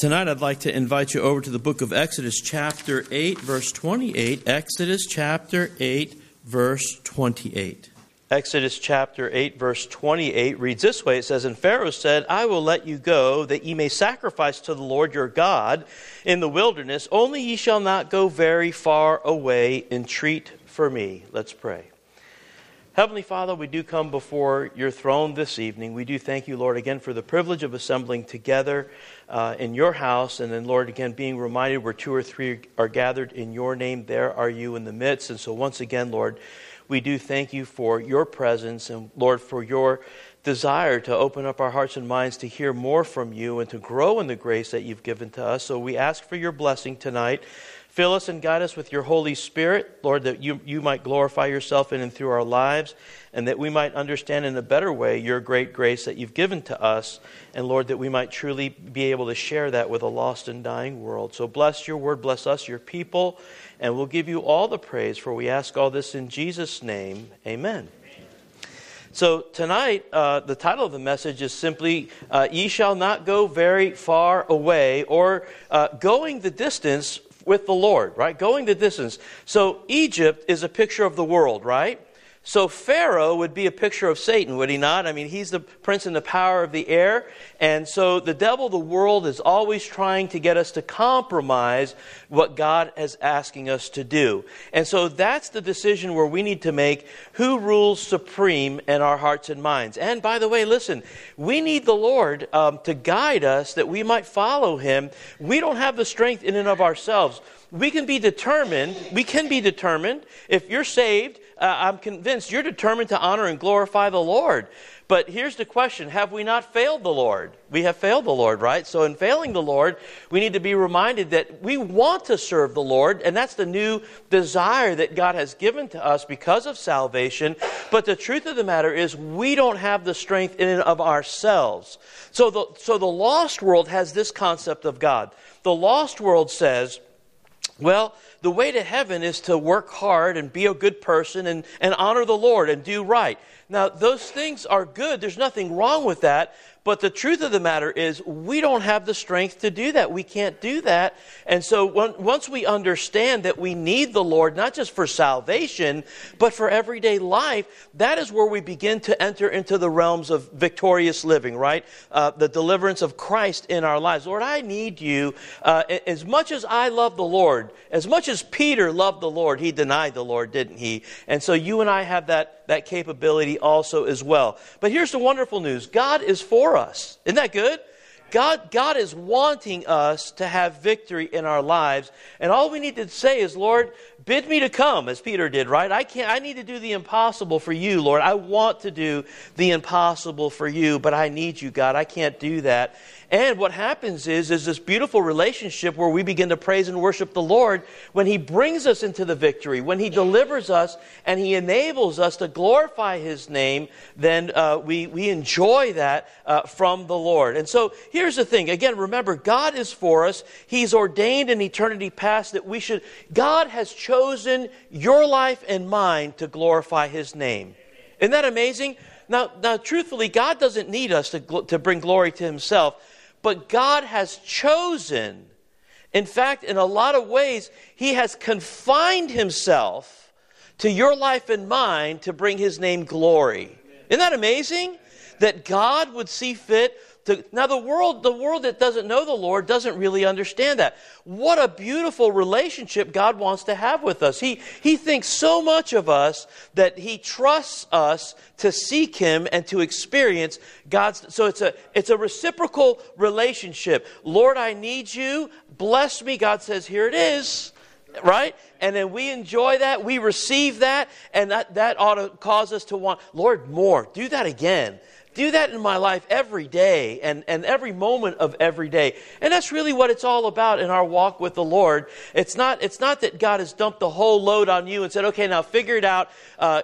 Tonight I'd like to invite you over to the book of Exodus chapter 8, verse 28. Exodus chapter 8, verse 28. Exodus chapter 8, verse 28 reads this way. It says, "And Pharaoh said, I will let you go, that ye may sacrifice to the Lord your God in the wilderness. Only ye shall not go very far away. Entreat for me." Let's pray. Heavenly Father, we do come before your throne this evening. We do thank you, Lord, again for the privilege of assembling together in your house. And then, Lord, again, being reminded where two or three are gathered in your name, there are you in the midst. And so once again, Lord, we do thank you for your presence and, Lord, for your desire to open up our hearts and minds to hear more from you and to grow in the grace that you've given to us. So we ask for your blessing tonight. Fill us and guide us with your Holy Spirit, Lord, that you might glorify yourself in and through our lives, and that we might understand in a better way your great grace that you've given to us, and Lord, that we might truly be able to share that with a lost and dying world. So bless your word, bless us, your people, and we'll give you all the praise, for we ask all this in Jesus' name. Amen. So tonight, the title of the message is simply, Ye Shall Not Go Very Far Away, or Going the Distance with the Lord, right? Going the distance. So Egypt is a picture of the world, right? So Pharaoh would be a picture of Satan, would he not? I mean, he's the prince and the power of the air. And so the devil, the world, is always trying to get us to compromise what God is asking us to do. And so that's the decision where we need to make who rules supreme in our hearts and minds. And by the way, listen, we need the Lord to guide us that we might follow him. We don't have the strength in and of ourselves. We can be determined. If you're saved, I'm convinced you're determined to honor and glorify the Lord. But here's the question. Have we not failed the Lord? We have failed the Lord, right? So in failing the Lord, we need to be reminded that we want to serve the Lord. And that's the new desire that God has given to us because of salvation. But the truth of the matter is we don't have the strength in and of ourselves. So the lost world has this concept of God. The lost world says, well, the way to heaven is to work hard and be a good person and honor the Lord and do right. Now, those things are good. There's nothing wrong with that. But the truth of the matter is we don't have the strength to do that. We can't do that. And so once we understand that we need the Lord, not just for salvation, but for everyday life, that is where we begin to enter into the realms of victorious living, right? The deliverance of Christ in our lives. Lord, I need you. As much as I love the Lord, as much as Peter loved the Lord, he denied the Lord, didn't he? And so you and I have that capability also as well. But here's the wonderful news. God is for us. Isn't that good? God is wanting us to have victory in our lives. And all we need to say is, Lord, bid me to come, as Peter did, right? I need to do the impossible for you, Lord. I want to do the impossible for you, but I need you, God. I can't do that. And what happens is this beautiful relationship where we begin to praise and worship the Lord when he brings us into the victory, when he delivers us and he enables us to glorify his name, then we enjoy that from the Lord. And so here's the thing. Again, remember, God is for us. He's ordained in eternity past that we should. God has chosen your life and mine to glorify his name. Isn't that amazing? Now, truthfully, God doesn't need us to bring glory to himself. But God has chosen, in fact, in a lot of ways, he has confined himself to your life and mine to bring his name glory. Isn't that amazing? That God would see fit to... Now, the world that doesn't know the Lord doesn't really understand that. What a beautiful relationship God wants to have with us. He thinks so much of us that he trusts us to seek him and to experience God's... So it's a reciprocal relationship. Lord, I need you. Bless me. God says, here it is. Right? And then we enjoy that. We receive that. And that ought to cause us to want, Lord, more. Do that again. Do that in my life every day and every moment of every day. And that's really what it's all about in our walk with the Lord. It's not that God has dumped the whole load on you and said, okay, now figure it out,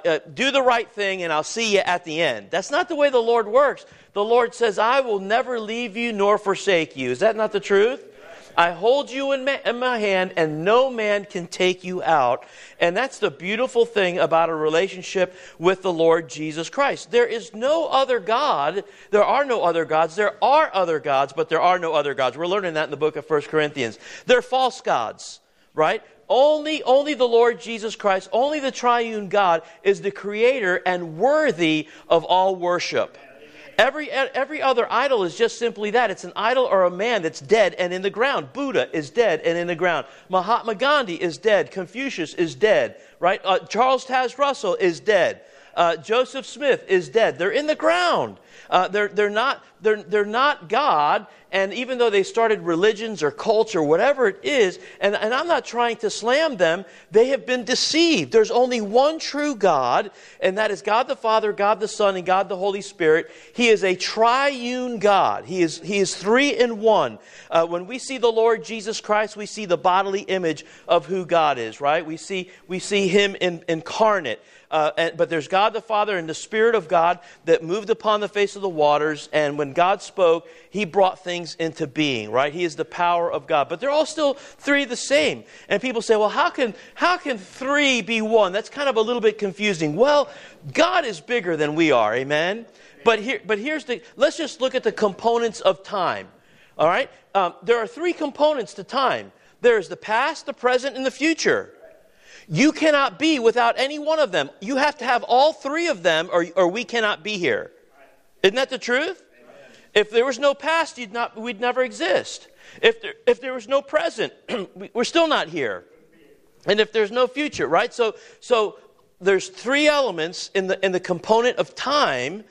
do the right thing, and I'll see you at the end. That's not the way the Lord works. The Lord says, I will never leave you nor forsake you. Is that not the truth? I hold you in my hand, and no man can take you out. And that's the beautiful thing about a relationship with the Lord Jesus Christ. There is no other God. There are no other gods. There are other gods, but there are no other gods. We're learning that in the book of 1 Corinthians. They're false gods, right? Only the Lord Jesus Christ, only the triune God is the creator and worthy of all worship. Every other idol is just simply that. It's an idol or a man that's dead and in the ground. Buddha is dead and in the ground. Mahatma Gandhi is dead. Confucius is dead. Right? Charles Taze Russell is dead. Joseph Smith is dead. They're in the ground. They're not God. And even though they started religions or cults or whatever it is, and I'm not trying to slam them, they have been deceived. There's only one true God, and that is God the Father, God the Son, and God the Holy Spirit. He is a triune God. He is three in one. When we see the Lord Jesus Christ, we see the bodily image of who God is, right? We see Him incarnate. But there's God the Father and the Spirit of God that moved upon the face of the waters, and when God spoke, He brought things into being, right? He is the power of God. But they're all still three the same. And people say, well, how can three be one? That's kind of a little bit confusing. Well, God is bigger than we are, amen? But let's just look at the components of time, all right? There are three components to time. There's the past, the present, and the future. You cannot be without any one of them. You have to have all three of them or we cannot be here. Isn't that the truth? If there was no past, we'd never exist. If there was no present, we're still not here. And if there's no future, right? So there's three elements in the component of time,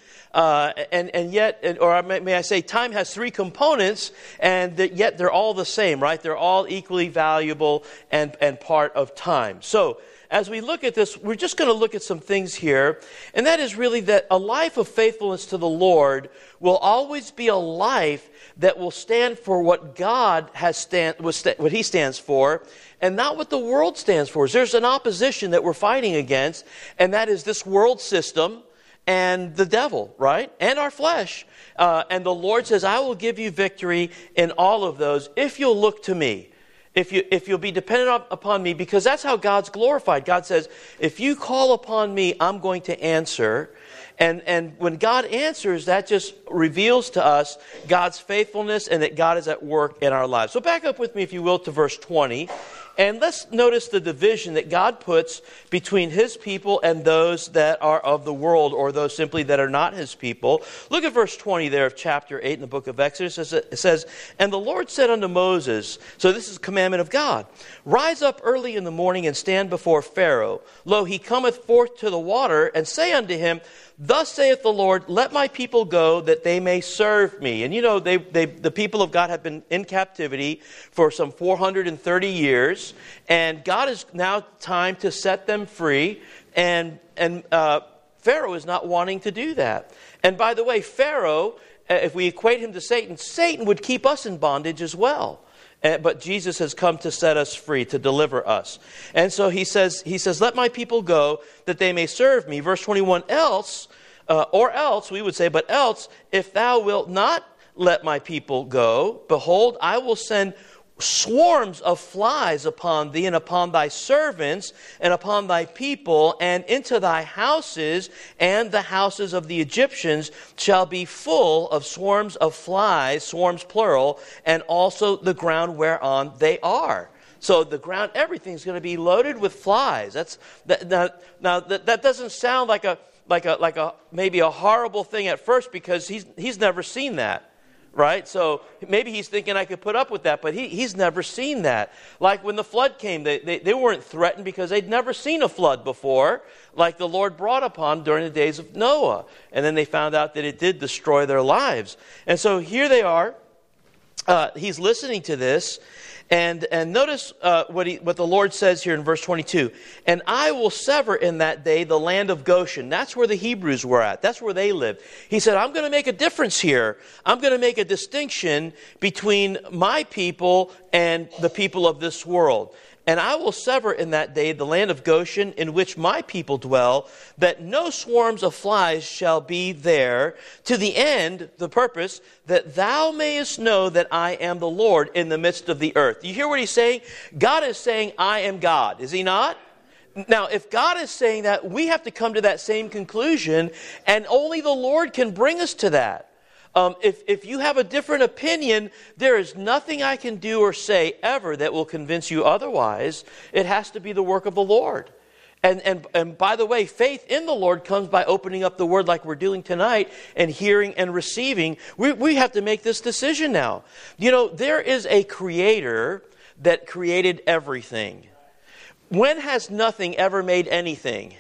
and yet, or may I say, time has three components, and yet they're all the same, right? They're all equally valuable and part of time. So, as we look at this, we're just going to look at some things here, and that is really that a life of faithfulness to the Lord will always be a life that will stand for what God what He stands for, and not what the world stands for. There's an opposition that we're fighting against, and that is this world system and the devil, right? And our flesh. And the Lord says, I will give you victory in all of those if you'll look to me. If you'll be dependent upon me, because that's how God's glorified. God says, if you call upon me, I'm going to answer. And when God answers, that just reveals to us God's faithfulness and that God is at work in our lives. So back up with me, if you will, to verse 20. And let's notice the division that God puts between His people and those that are of the world, or those simply that are not His people. Look at verse 20 there of chapter 8 in the book of Exodus. It says, and the Lord said unto Moses, so this is a commandment of God, rise up early in the morning and stand before Pharaoh. Lo, he cometh forth to the water, and say unto him, thus saith the Lord, let my people go that they may serve me. And you know, the people of God have been in captivity for some 430 years. And God is now time to set them free. And Pharaoh is not wanting to do that. And by the way, Pharaoh, if we equate him to Satan, Satan would keep us in bondage as well. But Jesus has come to set us free, to deliver us. And so he says, let my people go that they may serve me. Verse 21, else, we would say, but else, if thou wilt not let my people go, behold, I will send swarms of flies upon thee and upon thy servants and upon thy people, and into thy houses and the houses of the Egyptians shall be full of swarms of flies, swarms plural, and also the ground whereon they are. So the ground, everything's going to be loaded with flies. That doesn't sound like a maybe a horrible thing at first, because he's never seen that. Right? So maybe he's thinking I could put up with that, but he's never seen that. Like when the flood came, they weren't threatened because they'd never seen a flood before, like the Lord brought upon during the days of Noah. And then they found out that it did destroy their lives. And so here they are. He's listening to this. And notice what the Lord says here in verse 22. And I will sever in that day the land of Goshen. That's where the Hebrews were at. That's where they lived. He said, I'm going to make a difference here. I'm going to make a distinction between my people and the people of this world. And I will sever in that day the land of Goshen in which my people dwell, that no swarms of flies shall be there, to the end, the purpose, that thou mayest know that I am the Lord in the midst of the earth. You hear what he's saying? God is saying, I am God. Is he not? Now, if God is saying that, we have to come to that same conclusion, and only the Lord can bring us to that. If you have a different opinion, there is nothing I can do or say ever that will convince you otherwise. It has to be the work of the Lord. And by the way, faith in the Lord comes by opening up the Word like we're doing tonight and hearing and receiving. We have to make this decision now. You know, there is a Creator that created everything. When has nothing ever made anything?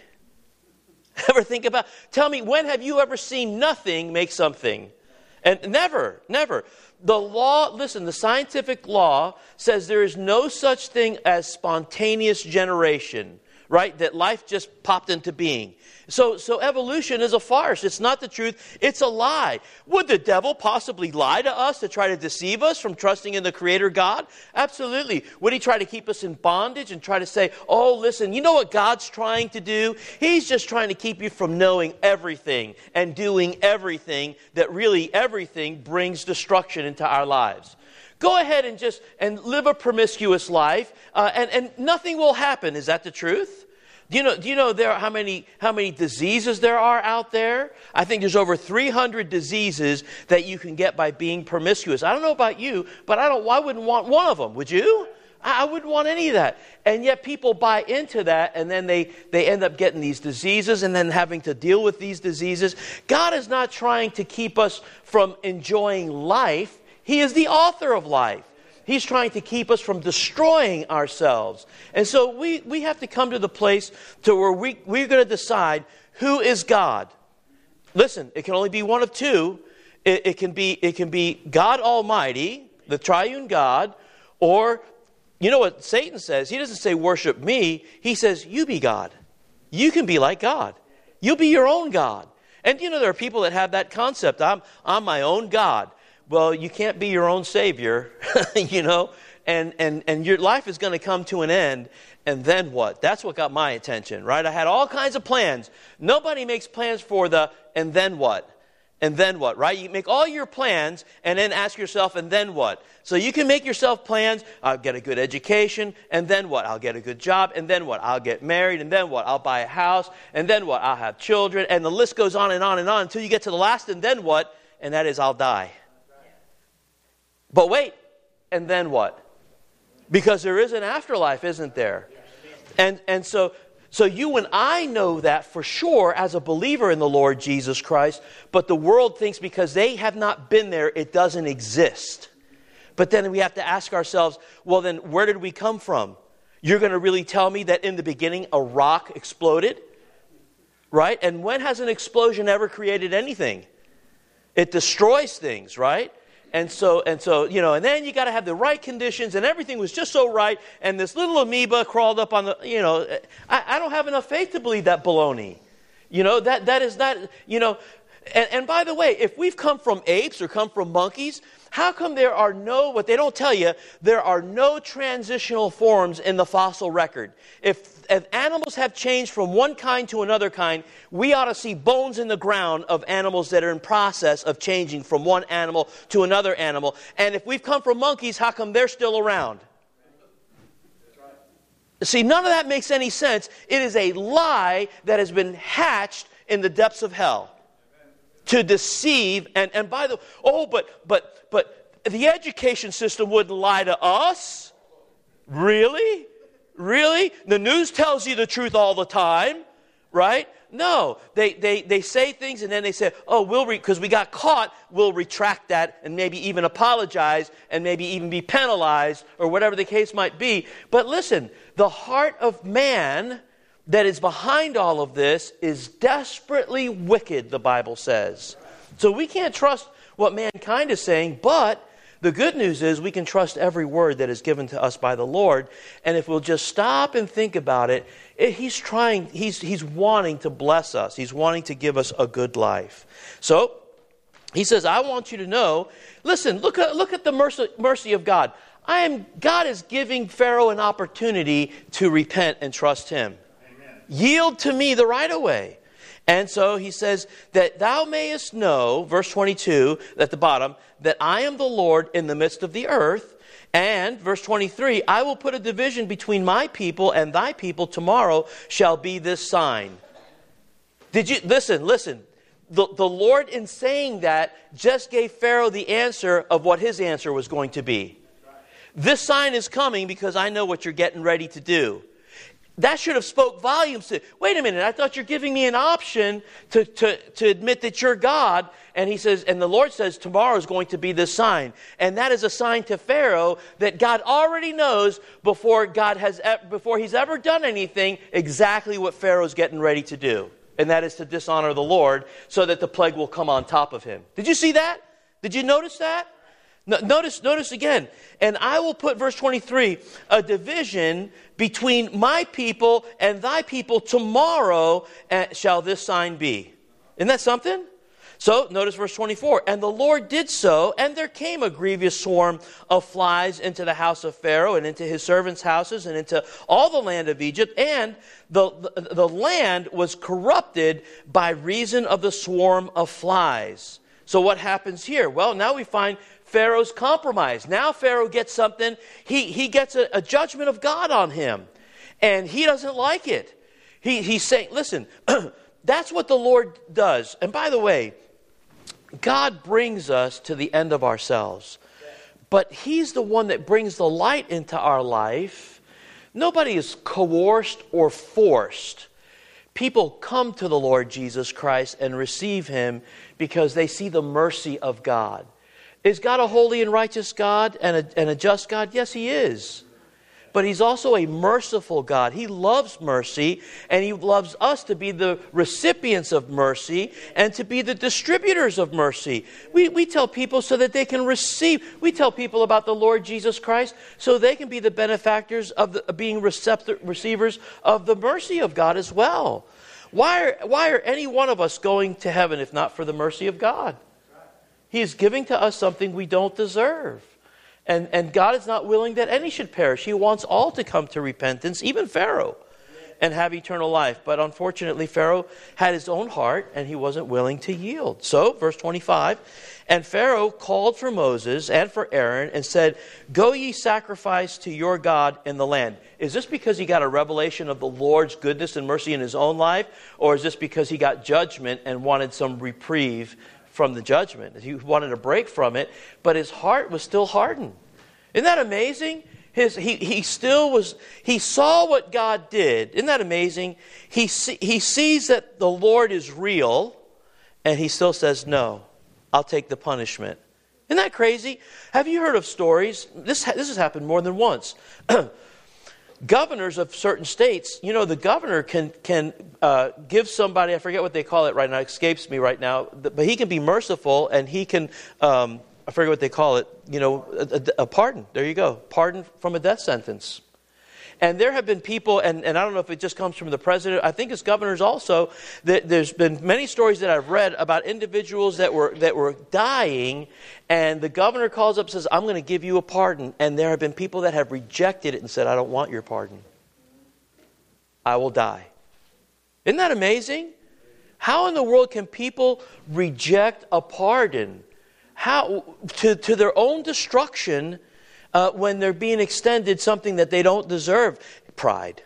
Ever think about, tell me, when have you ever seen nothing make something? And never. The law, listen, the scientific law says there is no such thing as spontaneous generation, right? That life just popped into being. So evolution is a farce. It's not the truth. It's a lie. Would the devil possibly lie to us to try to deceive us from trusting in the Creator God? Absolutely. Would he try to keep us in bondage and try to say, oh, listen, you know what God's trying to do? He's just trying to keep you from knowing everything and doing everything, that really everything brings destruction into our lives. Go ahead and live a promiscuous life, and nothing will happen. Is that the truth? Do you know how many diseases there are out there? I think there's over 300 diseases that you can get by being promiscuous. I don't know about you, but I wouldn't want one of them. Would you? I wouldn't want any of that. And yet people buy into that, and then they end up getting these diseases and then having to deal with these diseases. God is not trying to keep us from enjoying life. He is the author of life. He's trying to keep us from destroying ourselves. And so we have to come to the place to where we're going to decide who is God. Listen, it can only be one of two. It can be God Almighty, the triune God, or, you know what Satan says? He doesn't say worship me. He says you be God. You can be like God. You'll be your own God. And you know there are people that have that concept. I'm my own God. Well, you can't be your own savior, you know, and your life is going to come to an end, and then what? That's what got my attention, right? I had all kinds of plans. Nobody makes plans for the, and then what? And then what, right? You make all your plans, and then ask yourself, and then what? So you can make yourself plans, I'll get a good education, and then what? I'll get a good job, and then what? I'll get married, and then what? I'll buy a house, and then what? I'll have children, and the list goes on and on and on until you get to the last, and then what? And that is, I'll die. But wait, and then what? Because there is an afterlife, isn't there? And so you and I know that for sure as a believer in the Lord Jesus Christ, but the world thinks because they have not been there, it doesn't exist. But then we have to ask ourselves, well then, where did we come from? You're going to really tell me that in the beginning a rock exploded? Right? And when has an explosion ever created anything? It destroys things, right? And so, you know, and then you got to have the right conditions, and everything was just so right, and this little amoeba crawled up on the, you know, I don't have enough faith to believe that baloney. You know, that is not, you know, and by the way, if we've come from apes or come from monkeys, how come there are no, what they don't tell you, there are no transitional forms in the fossil record? If animals have changed from one kind to another kind, we ought to see bones in the ground of animals that are in process of changing from one animal to another animal. And if we've come from monkeys, how come they're still around? See, none of that makes any sense. It is a lie that has been hatched in the depths of hell to deceive. And by the way, but the education system wouldn't lie to us. Really? Really? The news tells you the truth all the time, right? No, they say things and then they say, oh, because we got caught, we'll retract that and maybe even apologize and maybe even be penalized or whatever the case might be. But listen, the heart of man that is behind all of this is desperately wicked, the Bible says. So we can't trust what mankind is saying, but the good news is we can trust every word that is given to us by the Lord. And if we'll just stop and think about it, He's wanting to bless us. He's wanting to give us a good life. So He says, I want you to know, listen, look at the mercy of God. God is giving Pharaoh an opportunity to repent and trust him. Amen. Yield to me the right of way. And so he says that thou mayest know, verse 22 at the bottom, that I am the Lord in the midst of the earth. And verse 23, I will put a division between my people and thy people. Tomorrow shall be this sign. Did you listen? The Lord, in saying that, just gave Pharaoh the answer of what his answer was going to be. This sign is coming because I know what you're getting ready to do. That should have spoke volumes to, wait a minute, I thought you're giving me an option to admit that you're God. And he says, and the Lord says, tomorrow is going to be this sign. And that is a sign to Pharaoh that God already knows before he's ever done anything, exactly what Pharaoh's getting ready to do. And that is to dishonor the Lord so that the plague will come on top of him. Did you see that? Did you notice that? Notice again. And I will put, verse 23, a division between my people and thy people. Tomorrow shall this sign be. Isn't that something? So, notice verse 24. And the Lord did so, and there came a grievous swarm of flies into the house of Pharaoh, and into his servants' houses, and into all the land of Egypt. And the land was corrupted by reason of the swarm of flies. So what happens here? Well, now we find Pharaoh's compromise. Now Pharaoh gets something. He gets a judgment of God on him. And he doesn't like it. He's saying, listen, that's what the Lord does. And by the way, God brings us to the end of ourselves. But he's the one that brings the light into our life. Nobody is coerced or forced. People come to the Lord Jesus Christ and receive him because they see the mercy of God. Is God a holy and righteous God and a just God? Yes, he is. But he's also a merciful God. He loves mercy, and he loves us to be the recipients of mercy and to be the distributors of mercy. We tell people so that they can receive. We tell people about the Lord Jesus Christ so they can be the benefactors of being receivers of the mercy of God as well. Why are any one of us going to heaven if not for the mercy of God? He is giving to us something we don't deserve. And God is not willing that any should perish. He wants all to come to repentance, even Pharaoh, and have eternal life. But unfortunately, Pharaoh had his own heart, and he wasn't willing to yield. So, verse 25, and Pharaoh called for Moses and for Aaron and said, go ye sacrifice to your God in the land. Is this because he got a revelation of the Lord's goodness and mercy in his own life? Or is this because he got judgment and wanted some reprieve from the judgment? He wanted a break from it, but his heart was still hardened. Isn't that amazing? He saw what God did. Isn't that amazing? He sees that the Lord is real, and he still says, no, I'll take the punishment. Isn't that crazy? Have you heard of stories? This has happened more than once. Governors of certain states, the governor can give somebody, I forget what they call it right now, it escapes me right now, but he can be merciful, and he can, I forget what they call it, a pardon. There you go. Pardon from a death sentence. And there have been people, and I don't know if it just comes from the president, I think it's governors also, that there's been many stories that I've read about individuals that were dying, and the governor calls up and says, I'm going to give you a pardon. And there have been people that have rejected it and said, I don't want your pardon. I will die. Isn't that amazing? How in the world can people reject a pardon? How to their own destruction when they're being extended something that they don't deserve? Pride.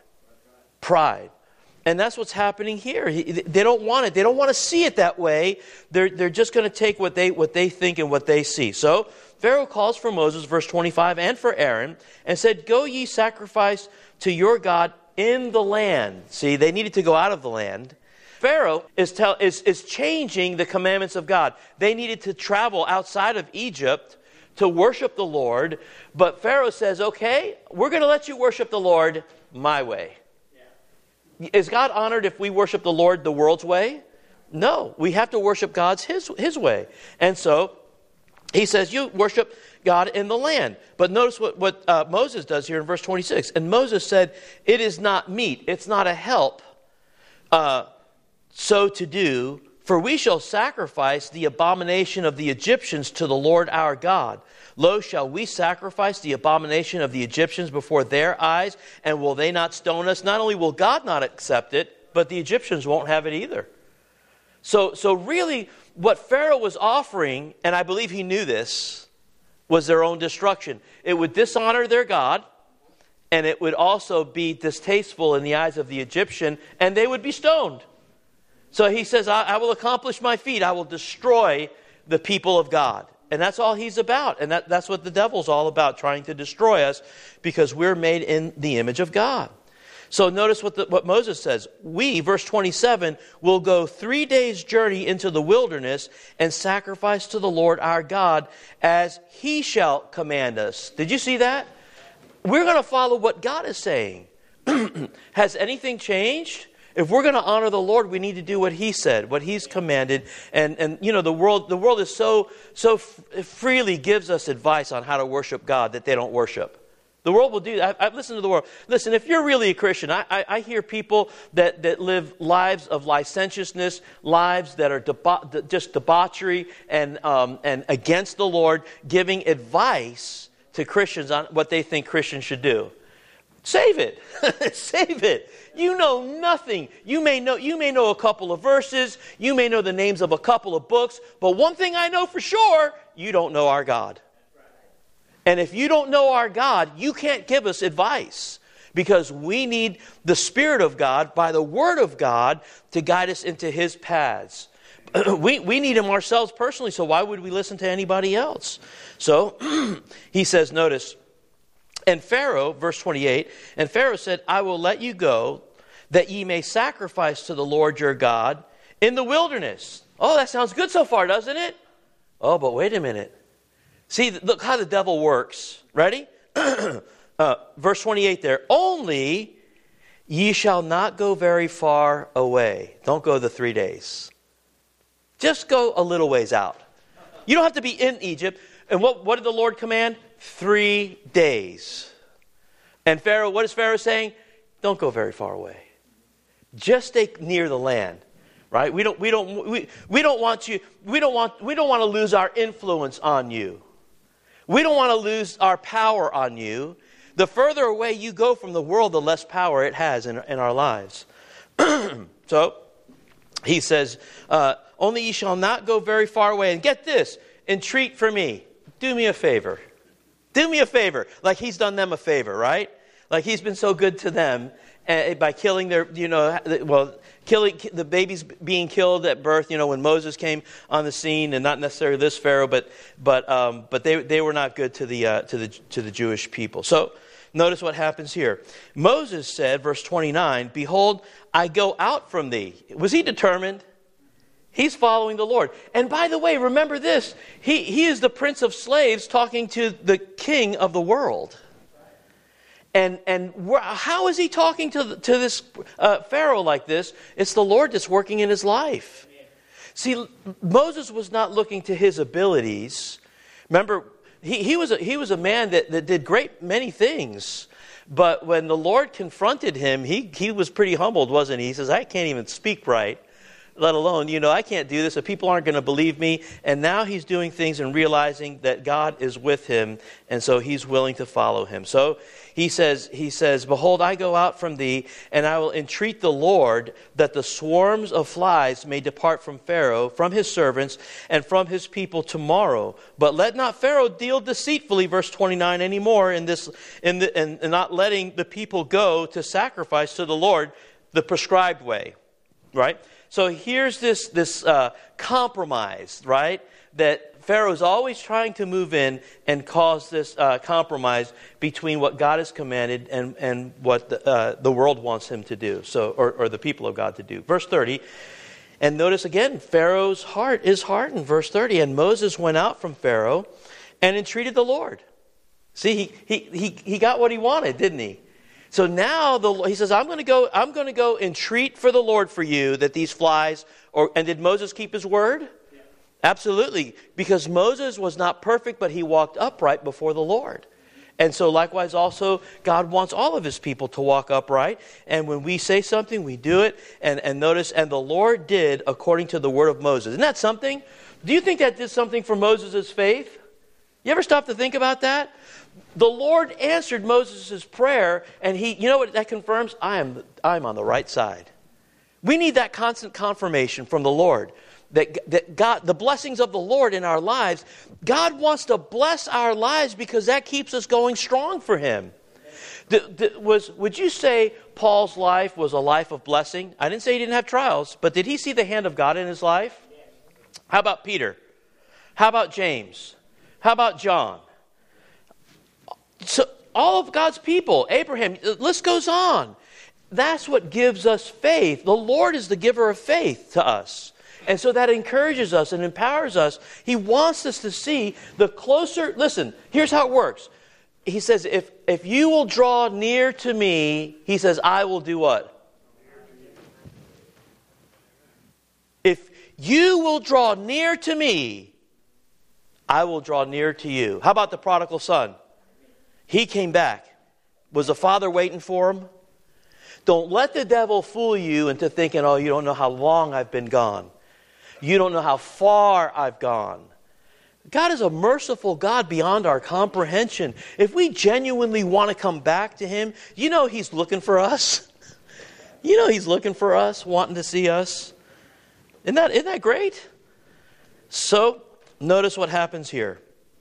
And that's what's happening here. They don't want it. They don't want to see it that way. They're just going to take what they think and what they see. So Pharaoh calls for Moses, verse 25, and for Aaron, and said, go ye sacrifice to your God in the land. See, they needed to go out of the land. Pharaoh is changing the commandments of God. They needed to travel outside of Egypt to worship the Lord. But Pharaoh says, okay, we're going to let you worship the Lord my way. Yeah. Is God honored if we worship the Lord the world's way? No, we have to worship God's his way. And so he says, you worship God in the land. But notice what Moses does here in verse 26. And Moses said, it is not meet, it's not a help, so to do for For we shall sacrifice the abomination of the Egyptians to the Lord our God. Lo, shall we sacrifice the abomination of the Egyptians before their eyes, and will they not stone us? Not only will God not accept it, but the Egyptians won't have it either. So really, what Pharaoh was offering, and I believe he knew this, was their own destruction. It would dishonor their God, and it would also be distasteful in the eyes of the Egyptian, and they would be stoned. So he says, I will accomplish my feat. I will destroy the people of God. And that's all he's about. And that's what the devil's all about, trying to destroy us because we're made in the image of God. So notice what Moses says. We, verse 27, will go 3 days' journey into the wilderness and sacrifice to the Lord our God as he shall command us. Did you see that? We're going to follow what God is saying. Has anything changed? If we're going to honor the Lord, we need to do what he said, what he's commanded. And you know, the world is so freely gives us advice on how to worship God that they don't worship. The world will do that. I've listened to the world. Listen, if you're really a Christian, I hear people that live lives of licentiousness, lives that are just debauchery and against the Lord, giving advice to Christians on what they think Christians should do. Save it. Save it. You know nothing. You may know a couple of verses. You may know the names of a couple of books. But one thing I know for sure, you don't know our God. And if you don't know our God, you can't give us advice. Because we need the Spirit of God, by the Word of God, to guide us into his paths. We need him ourselves personally, so why would we listen to anybody else? So, he says, notice, and Pharaoh, verse 28, and Pharaoh said, I will let you go, that ye may sacrifice to the Lord your God in the wilderness. Oh, that sounds good so far, doesn't it? Oh, but wait a minute. See, look how the devil works. Ready? Verse 28 there. Only ye shall not go very far away. Don't go the 3 days. Just go a little ways out. You don't have to be in Egypt. And what did the Lord command? 3 days. And Pharaoh, what is Pharaoh saying? Don't go very far away. Just stay near the land. Right? We don't want to lose our influence on you. We don't want to lose our power on you. The further away you go from the world, the less power it has in our lives. So, he says, only ye shall not go very far away. And get this, entreat for me. Do me a favor. Do me a favor. Like he's done them a favor, right? Like he's been so good to them by killing their, killing the babies being killed at birth, when Moses came on the scene, and not necessarily this Pharaoh, but they were not good to the Jewish people. So notice what happens here. Moses said, verse 29, behold, I go out from thee. Was he determined? He's following the Lord. And by the way, remember this, he is the prince of slaves talking to the king of the world. And how is he talking to this Pharaoh like this? It's the Lord that's working in his life. See, Moses was not looking to his abilities. Remember, he was a man that did many things. But when the Lord confronted him, he was pretty humbled, wasn't he? He says, I can't even speak right, let alone, I can't do this. The people aren't going to believe me. And now he's doing things and realizing that God is with him. And so he's willing to follow him. So he says, behold, I go out from thee, and I will entreat the Lord that the swarms of flies may depart from Pharaoh, from his servants, and from his people tomorrow. But let not Pharaoh deal deceitfully, verse 29, anymore in not letting the people go to sacrifice to the Lord the prescribed way. Right? So here's this compromise, right? That Pharaoh's always trying to move in and cause this compromise between what God has commanded and what the world wants him to do, or the people of God to do. Verse 30, and notice again, Pharaoh's heart is hardened. Verse 30, and Moses went out from Pharaoh and entreated the Lord. See, he got what he wanted, didn't he? So now he says, I'm going to go entreat for the Lord for you that these flies, and did Moses keep his word? Yeah. Absolutely. Because Moses was not perfect, but he walked upright before the Lord. And so likewise also, God wants all of his people to walk upright. And when we say something, we do it. And notice, and the Lord did according to the word of Moses. Isn't that something? Do you think that did something for Moses' faith? You ever stop to think about that? The Lord answered Moses' prayer, and you know what that confirms? I'm on the right side. We need that constant confirmation from the Lord. That God, the blessings of the Lord in our lives, God wants to bless our lives because that keeps us going strong for him. Would you say Paul's life was a life of blessing? I didn't say he didn't have trials, but did he see the hand of God in his life? How about Peter? How about James? How about John? So all of God's people, Abraham, the list goes on. That's what gives us faith. The Lord is the giver of faith to us. And so that encourages us and empowers us. He wants us to see the closer. Listen, here's how it works. He says, if you will draw near to me, he says, I will do what? If you will draw near to me, I will draw near to you. How about the prodigal son? He came back. Was the father waiting for him? Don't let the devil fool you into thinking, oh, you don't know how long I've been gone. You don't know how far I've gone. God is a merciful God beyond our comprehension. If we genuinely want to come back to him, you know he's looking for us. You know he's looking for us, wanting to see us. Isn't that great? So, notice what happens here.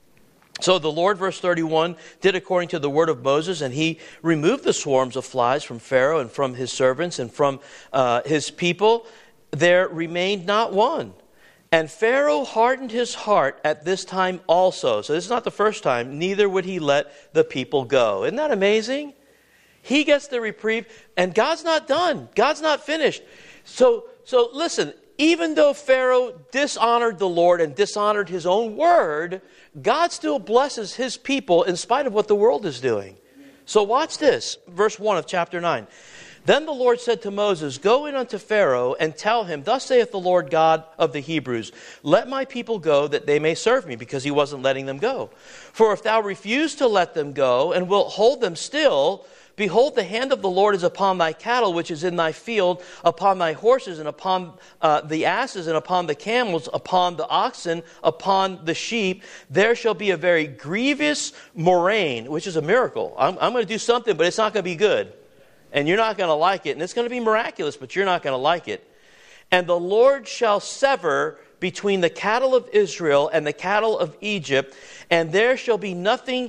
So the Lord, verse 31, did according to the word of Moses, and he removed the swarms of flies from Pharaoh and from his servants and from his people. There remained not one. And Pharaoh hardened his heart at this time also. So this is not the first time. Neither would he let the people go. Isn't that amazing? He gets the reprieve, and God's not done. God's not finished. So listen, even though Pharaoh dishonored the Lord and dishonored his own word, God still blesses his people in spite of what the world is doing. So watch this. Verse 1 of chapter 9. Then the Lord said to Moses, go in unto Pharaoh and tell him, thus saith the Lord God of the Hebrews, let my people go that they may serve me, because he wasn't letting them go. For if thou refuse to let them go and wilt hold them still, behold, the hand of the Lord is upon thy cattle, which is in thy field, upon thy horses, and upon the asses, and upon the camels, upon the oxen, upon the sheep. There shall be a very grievous murrain, which is a miracle. I'm going to do something, but it's not going to be good. And you're not going to like it. And it's going to be miraculous, but you're not going to like it. And the Lord shall sever between the cattle of Israel and the cattle of Egypt, and there shall be nothing,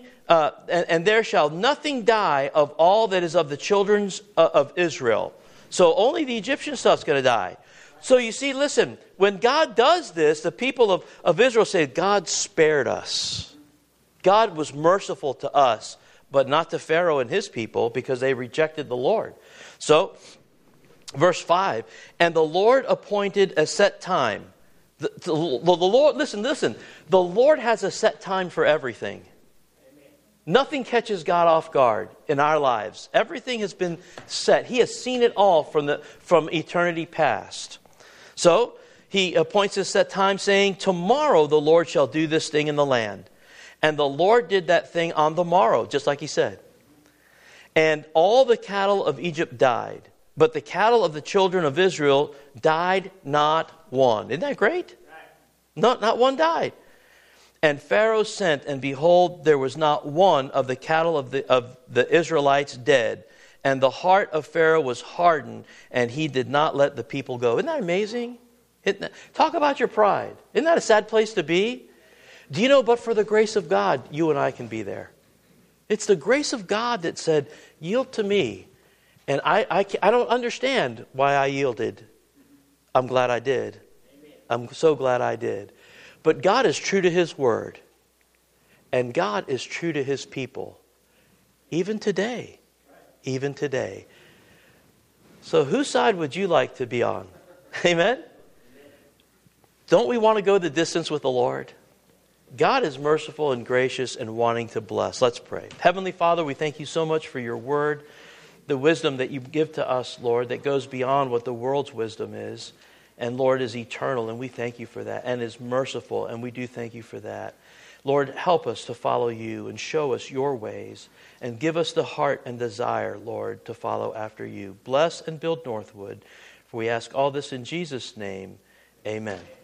and there shall nothing die of all that is of the children of Israel. So only the Egyptian stuff's going to die. So you see, listen, when God does this, the people of Israel say, God spared us. God was merciful to us, but not to Pharaoh and his people, because they rejected the Lord. So, verse 5, and the Lord appointed a set time. The Lord, listen, the Lord has a set time for everything. Amen. Nothing catches God off guard in our lives. Everything has been set. He has seen it all from eternity past. So, he appoints a set time, saying, tomorrow the Lord shall do this thing in the land. And the Lord did that thing on the morrow, just like he said. And all the cattle of Egypt died, but the cattle of the children of Israel died not one. Isn't that great? Not one died. And Pharaoh sent, and behold, there was not one of the cattle of the Israelites dead. And the heart of Pharaoh was hardened, and he did not let the people go. Isn't that amazing? Talk about your pride. Isn't that a sad place to be? Do you know, but for the grace of God, you and I can be there. It's the grace of God that said, yield to me. And I don't understand why I yielded. I'm glad I did. Amen. I'm so glad I did. But God is true to his word. And God is true to his people. Even today. Even today. So whose side would you like to be on? Amen? Don't we want to go the distance with the Lord? God is merciful and gracious and wanting to bless. Let's pray. Heavenly Father, we thank you so much for your word, the wisdom that you give to us, Lord, that goes beyond what the world's wisdom is. and Lord, is eternal, and we thank you for that, and is merciful, and we do thank you for that. Lord, help us to follow you and show us your ways, and give us the heart and desire, Lord, to follow after you. Bless and build Northwood, for we ask all this in Jesus' name. Amen.